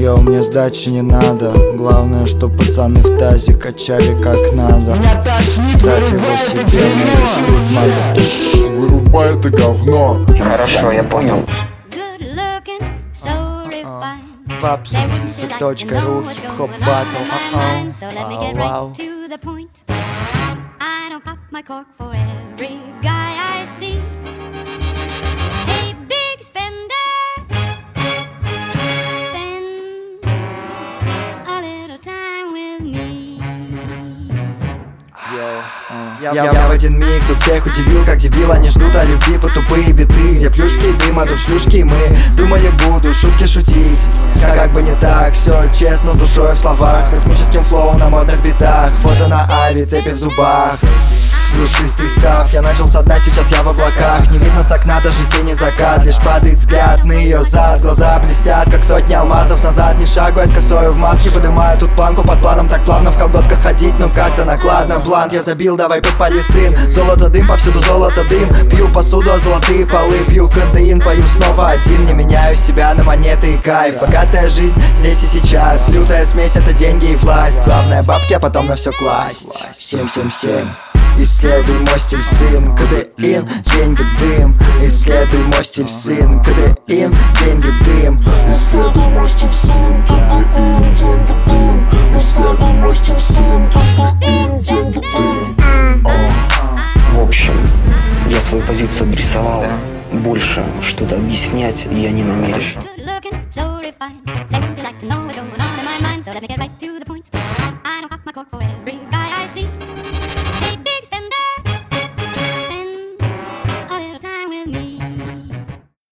Йоу, мне сдачи не надо. Главное, что пацаны в тазе качали как надо. Ставь его себе, на Вырубай это говно. Хорошо, я понял. Vapsasisa.ru Hip-Hop Battle. Вау. I don't pop my cork for every guy I see. Hey, big spender, spend a little time with me. Я в один миг тут всех удивил, как дебил. Они ждут о любви по тупые биты, где плюшки и дым, а тут шлюшки. Мы думали, буду шутки шутить, как бы не так. Все честно, с душой в словах, с космическим флоу на модных битах. Фото на Ави, цепи в зубах, душистый став. Я начал со дна, сейчас я в облаках. Не видно с окна даже тени закат, лишь падает взгляд на ее зад. Глаза блестят, как сотни алмазов. Назад не шагу, я с косою в маске. Поднимаю тут планку под планом, так плавно в колготках ходить, ну как-то накладно. Блант я забил, давай подпали, сын. Золото дым, повсюду золото дым. Пью посуду, а золотые полы. Пью кондеин, пою снова один. Не меняю себя на монеты и кайф. Богатая жизнь здесь и сейчас. Лютая смесь — это деньги и власть. Главное бабки, а потом на все класть. 777. Исследуй мой стиль, сын, КДИН, деньги, дым. Исследуй мой стиль, сын, КДИН, деньги, дым. Исследуй мой стиль, сын, КДИН, деньги, дым. Исследуй мой стиль, сын, КДИН, деньги, дым. В общем, я свою позицию обрисовал. Больше что-то объяснять я не намерен. Good looking, so refined. Take me like to know what's going on.